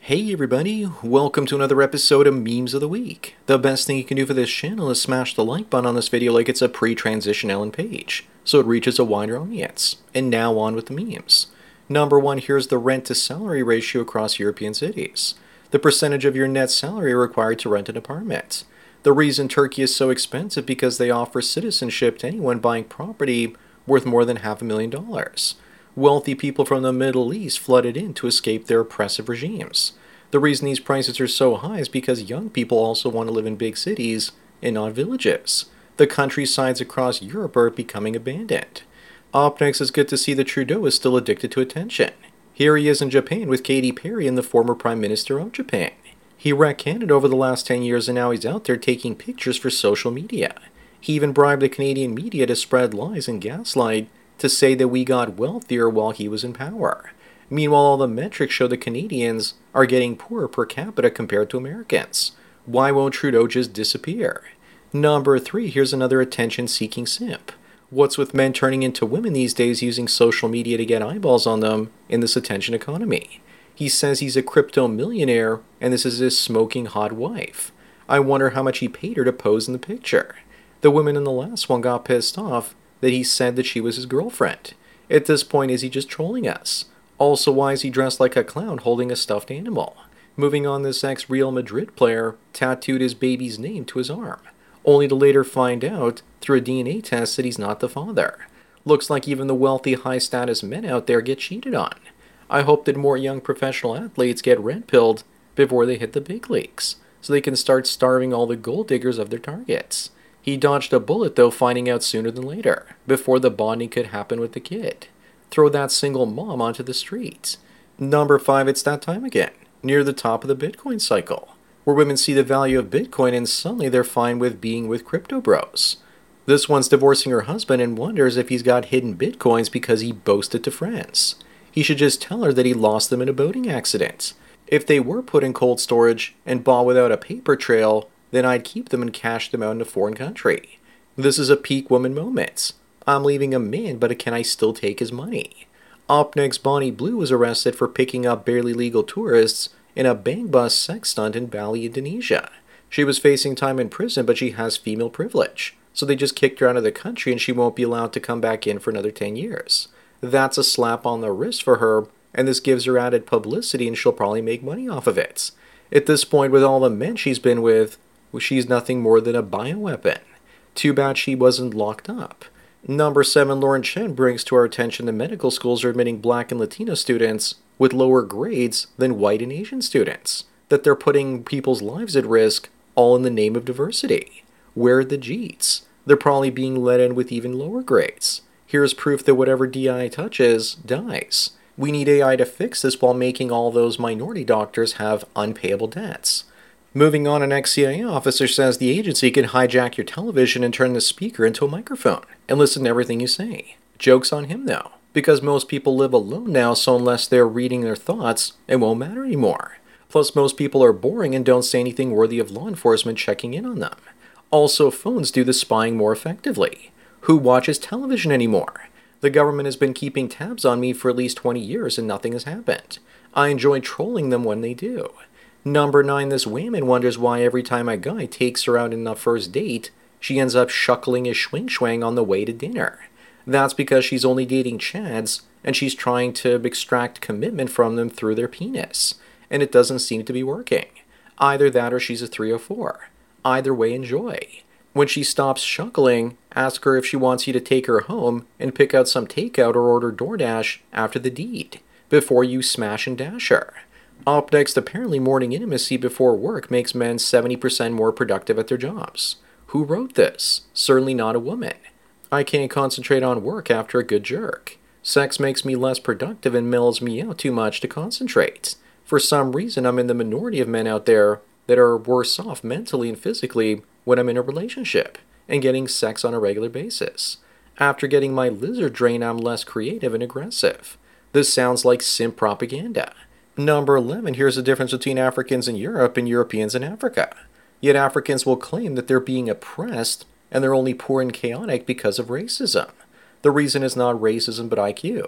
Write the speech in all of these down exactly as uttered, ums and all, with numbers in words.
Hey everybody, welcome to another episode of Memes of the Week. The best thing you can do for this channel is smash the like button on this video like it's a pre-transition Ellen page, so it reaches a wider audience. And now on with the memes. Number one, here's the rent to salary ratio across European cities. The percentage of your net salary required to rent an apartment. The reason Turkey is so expensive because they offer citizenship to anyone buying property worth more than half a million dollars. Wealthy people from the Middle East flooded in to escape their oppressive regimes. The reason these prices are so high is because young people also want to live in big cities and not villages. The countrysides across Europe are becoming abandoned. Up next, it's good to see that Trudeau is still addicted to attention. Here he is in Japan with Katy Perry and the former Prime Minister of Japan. He wrecked Canada over the last ten years and now he's out there taking pictures for social media. He even bribed the Canadian media to spread lies and gaslight to say that we got wealthier while he was in power. Meanwhile, all the metrics show the Canadians are getting poorer per capita compared to Americans. Why won't Trudeau just disappear? Number three, here's another attention-seeking simp. What's with men turning into women these days using social media to get eyeballs on them in this attention economy? He says he's a crypto millionaire and this is his smoking hot wife. I wonder how much he paid her to pose in the picture. The women in the last one got pissed off that he said that she was his girlfriend. At this point, is he just trolling us? Also, why is he dressed like a clown holding a stuffed animal? Moving on, this ex-Real Madrid player tattooed his baby's name to his arm, only to later find out through a D N A test that he's not the father. Looks like even the wealthy, high-status men out there get cheated on. I hope that more young professional athletes get red-pilled before they hit the big leagues, so they can start starving all the gold diggers of their targets. He dodged a bullet, though, finding out sooner than later, before the bonding could happen with the kid. Throw that single mom onto the streets. Number five, it's that time again, near the top of the Bitcoin cycle, where women see the value of Bitcoin and suddenly they're fine with being with crypto bros. This one's divorcing her husband and wonders if he's got hidden Bitcoins because he boasted to friends. He should just tell her that he lost them in a boating accident. If they were put in cold storage and bought without a paper trail, then I'd keep them and cash them out in a foreign country. This is a peak woman moment. I'm leaving a man, but can I still take his money? Up next, Bonnie Blue was arrested for picking up barely legal tourists in a bang bus sex stunt in Bali, Indonesia. She was facing time in prison, but she has female privilege, so they just kicked her out of the country and she won't be allowed to come back in for another ten years. That's a slap on the wrist for her, and this gives her added publicity and she'll probably make money off of it. At this point, with all the men she's been with, she's nothing more than a bioweapon. Too bad she wasn't locked up. Number seven, Lauren Chen brings to our attention that medical schools are admitting black and Latino students with lower grades than white and Asian students. That they're putting people's lives at risk, all in the name of diversity. Where are the Jeets? They're probably being let in with even lower grades. Here's proof that whatever D I touches, dies. We need A I to fix this while making all those minority doctors have unpayable debts. Moving on, an ex-C I A officer says the agency can hijack your television and turn the speaker into a microphone and listen to everything you say. Joke's on him, though, because most people live alone now, so unless they're reading their thoughts, it won't matter anymore. Plus, most people are boring and don't say anything worthy of law enforcement checking in on them. Also, phones do the spying more effectively. Who watches television anymore? The government has been keeping tabs on me for at least twenty years and nothing has happened. I enjoy trolling them when they do. Number nine, this woman wonders why every time a guy takes her out on a first date, she ends up shuckling his swing-swang on the way to dinner. That's because she's only dating chads, and she's trying to extract commitment from them through their penis. And it doesn't seem to be working. Either that or she's a three oh four. Either way, enjoy. When she stops shuckling, ask her if she wants you to take her home and pick out some takeout or order DoorDash after the deed, before you smash and dash her. Up next, apparently morning intimacy before work makes men seventy percent more productive at their jobs. Who wrote this? Certainly not a woman. I can't concentrate on work after a good jerk. Sex makes me less productive and mellows me out too much to concentrate. For some reason, I'm in the minority of men out there that are worse off mentally and physically when I'm in a relationship and getting sex on a regular basis. After getting my lizard drain, I'm less creative and aggressive. This sounds like simp propaganda. Number eleven, here's the difference between Africans in Europe and Europeans in Africa. Yet Africans will claim that they're being oppressed and they're only poor and chaotic because of racism. The reason is not racism but I Q.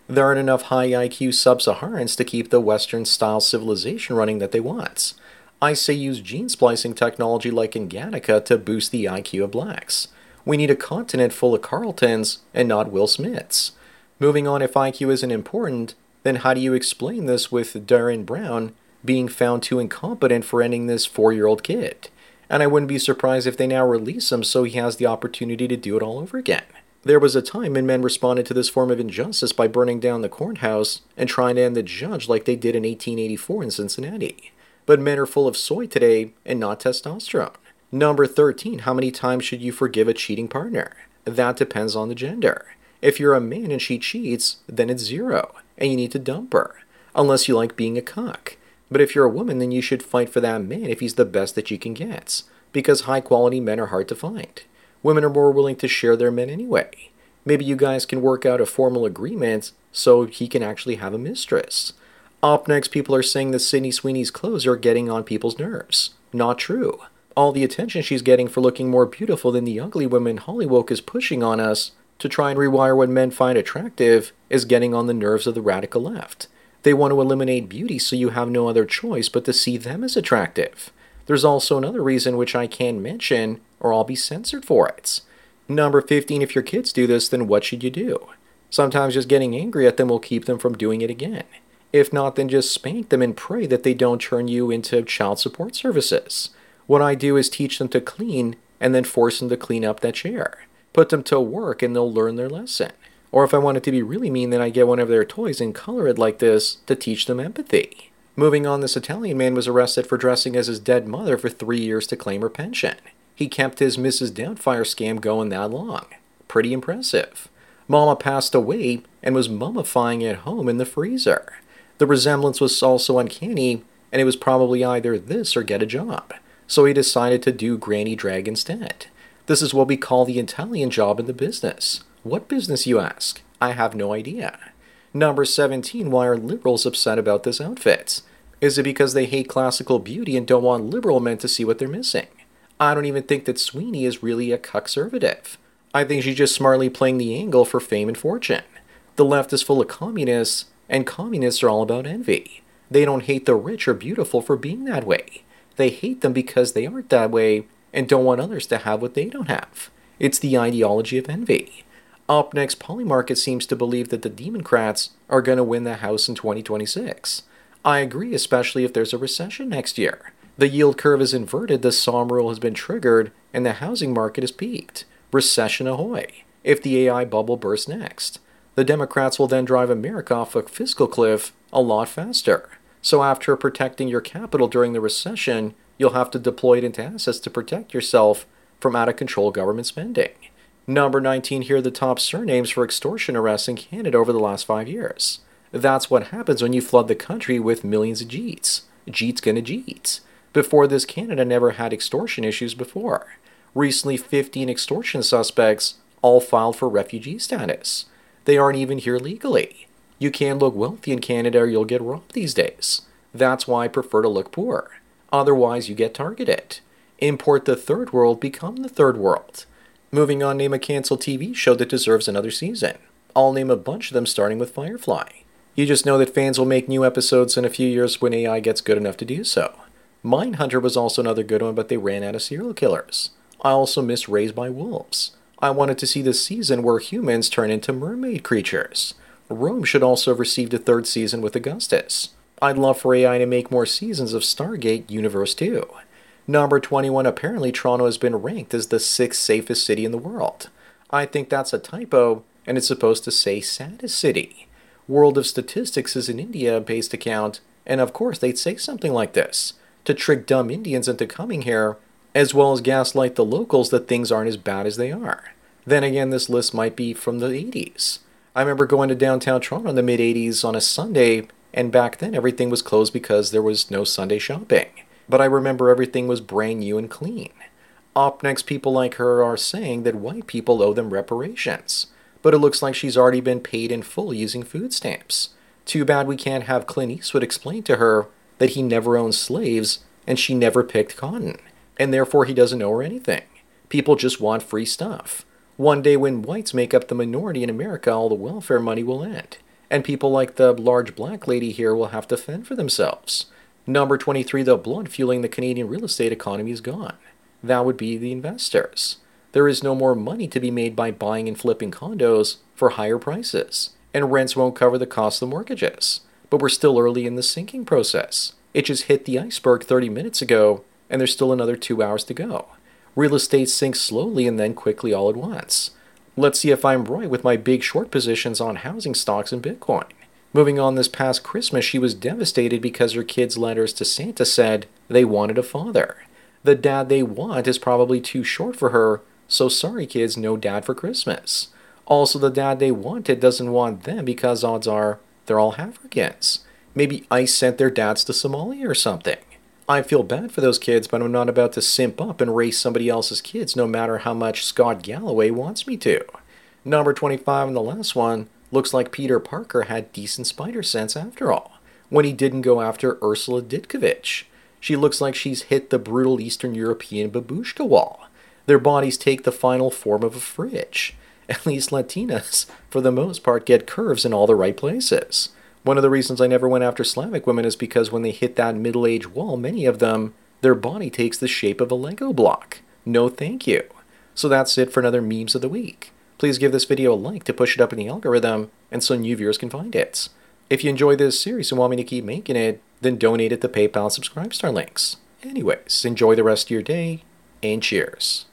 There aren't enough high I Q sub-Saharans to keep the Western-style civilization running that they want. I say use gene splicing technology like in Gattaca to boost the I Q of blacks. We need a continent full of Carltons and not Will Smiths. Moving on, if I Q isn't important, then how do you explain this with Darren Brown being found too incompetent for ending this four-year-old kid? And I wouldn't be surprised if they now release him so he has the opportunity to do it all over again. There was a time when men responded to this form of injustice by burning down the courthouse and trying to end the judge like they did in eighteen eighty-four in Cincinnati. But men are full of soy today and not testosterone. Number thirteen, how many times should you forgive a cheating partner? That depends on the gender. If you're a man and she cheats, then it's zero, and you need to dump her, unless you like being a cuck. But if you're a woman, then you should fight for that man if he's the best that you can get, because high-quality men are hard to find. Women are more willing to share their men anyway. Maybe you guys can work out a formal agreement so he can actually have a mistress. Up next, people are saying that Sydney Sweeney's clothes are getting on people's nerves. Not true. All the attention she's getting for looking more beautiful than the ugly women Hollywood is pushing on us to try and rewire what men find attractive is getting on the nerves of the radical left. They want to eliminate beauty so you have no other choice but to see them as attractive. There's also another reason which I can't mention or I'll be censored for it. Number fifteen, if your kids do this, then what should you do? Sometimes just getting angry at them will keep them from doing it again. If not, then just spank them and pray that they don't turn you into child support services. What I do is teach them to clean and then force them to clean up that chair. Put them to work and they'll learn their lesson. Or if I want it to be really mean, then I get one of their toys and color it like this to teach them empathy. Moving on, this Italian man was arrested for dressing as his dead mother for three years to claim her pension. He kept his Missus Doubtfire scam going that long. Pretty impressive. Mama passed away and was mummifying at home in the freezer. The resemblance was also uncanny, and it was probably either this or get a job. So he decided to do Granny Drag instead. This is what we call the Italian job in the business. What business, you ask? I have no idea. Number seventeen, why are liberals upset about this outfit? Is it because they hate classical beauty and don't want liberal men to see what they're missing? I don't even think that Sweeney is really a cuckservative. I think she's just smartly playing the angle for fame and fortune. The left is full of communists, and communists are all about envy. They don't hate the rich or beautiful for being that way. They hate them because they aren't that way and don't want others to have what they don't have. It's the ideology of envy. Up next, Polymarket seems to believe that the Democrats are going to win the House in twenty twenty-six. I agree, especially if there's a recession next year. The yield curve is inverted, the Somme rule has been triggered, and the housing market has peaked. Recession ahoy, if the A I bubble bursts next. The Democrats will then drive America off a fiscal cliff a lot faster. So after protecting your capital during the recession, you'll have to deploy it into assets to protect yourself from out-of-control government spending. Number nineteen, here are the top surnames for extortion arrests in Canada over the last five years. That's what happens when you flood the country with millions of Jeets. Jeets gonna Jeets. Before this, Canada never had extortion issues before. Recently, fifteen extortion suspects all filed for refugee status. They aren't even here legally. You can't look wealthy in Canada or you'll get robbed these days. That's why I prefer to look poor. Otherwise, you get targeted. Import the third world, become the third world. Moving on, name a canceled T V show that deserves another season. I'll name a bunch of them starting with Firefly. You just know that fans will make new episodes in a few years when A I gets good enough to do so. Mindhunter was also another good one, but they ran out of serial killers. I also missed Raised by Wolves. I wanted to see the season where humans turn into mermaid creatures. Rome should also have received a third season with Augustus. I'd love for A I to make more seasons of Stargate Universe two. Number twenty-one, apparently Toronto has been ranked as the sixth safest city in the world. I think that's a typo, and it's supposed to say saddest city. World of Statistics is an India-based account, and of course they'd say something like this, to trick dumb Indians into coming here, as well as gaslight the locals that things aren't as bad as they are. Then again, this list might be from the eighties. I remember going to downtown Toronto in the mid-eighties on a Sunday, and back then everything was closed because there was no Sunday shopping. But I remember everything was brand new and clean. Up next, people like her are saying that white people owe them reparations. But it looks like she's already been paid in full using food stamps. Too bad we can't have Clint Eastwood explain to her that he never owned slaves and she never picked cotton, and therefore he doesn't owe her anything. People just want free stuff. One day when whites make up the minority in America, all the welfare money will end. And people like the large black lady here will have to fend for themselves. Number twenty-three, the blood fueling the Canadian real estate economy is gone. That would be the investors. There is no more money to be made by buying and flipping condos for higher prices, and rents won't cover the cost of mortgages. But we're still early in the sinking process. It just hit the iceberg thirty minutes ago, and there's still another two hours to go. Real estate sinks slowly and then quickly all at once. Let's see if I'm right with my big short positions on housing stocks and Bitcoin. Moving on, this past Christmas, she was devastated because her kids' letters to Santa said they wanted a father. The dad they want is probably too short for her, so sorry kids, no dad for Christmas. Also, the dad they wanted doesn't want them because odds are they're all Africans. Maybe ICE sent their dads to Somalia or something. I feel bad for those kids, but I'm not about to simp up and raise somebody else's kids no matter how much Scott Galloway wants me to. Number twenty-five and the last one, looks like Peter Parker had decent spider sense after all, when he didn't go after Ursula Ditkovich. She looks like she's hit the brutal Eastern European babushka wall. Their bodies take the final form of a fridge. At least Latinas, for the most part, get curves in all the right places. One of the reasons I never went after Slavic women is because when they hit that middle-age wall, many of them, their body takes the shape of a Lego block. No thank you. So that's it for another Memes of the Week. Please give this video a like to push it up in the algorithm, and so new viewers can find it. If you enjoy this series and want me to keep making it, then donate at the PayPal Subscribe Star links. Anyways, enjoy the rest of your day, and cheers.